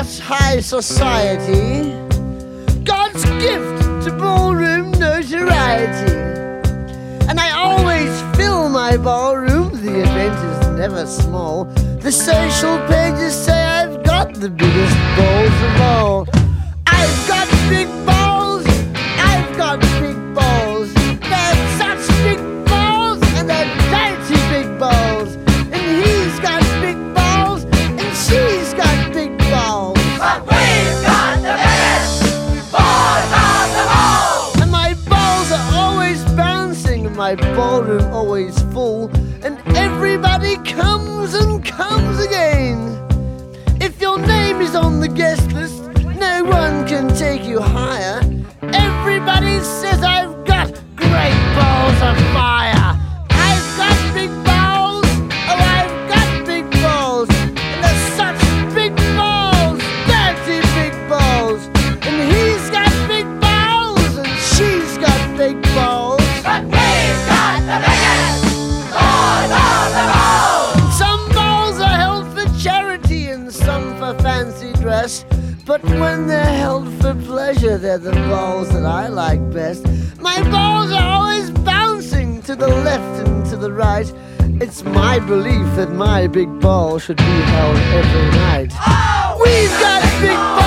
such high society, God's gift to ballroom notoriety. And I always fill my ballroom, the event is never small. The social pages say I've got the biggest balls of all. I've got big balls, I've got big balls. They're such big balls, and they're dirty big balls. And he's got big balls, and she's got big balls. But we've got the biggest balls of them all. And my balls are always bouncing, and my ballroom always full. And everybody comes and comes again. If your name is on the guest list, no one can take you higher. Everybody says I've got great balls of fire. I've got big balls, oh I've got big balls. And they're such big balls, dirty big balls. And he's got big balls, and she's got big balls. But we've got the biggest balls of them all. Some balls are held for charity and some for fancy dress. But when they're held for pleasure, they're the balls that I like best. My balls are always bouncing to the left and to the right. It's my belief that my big ball should be held every night. Oh, We've got big balls.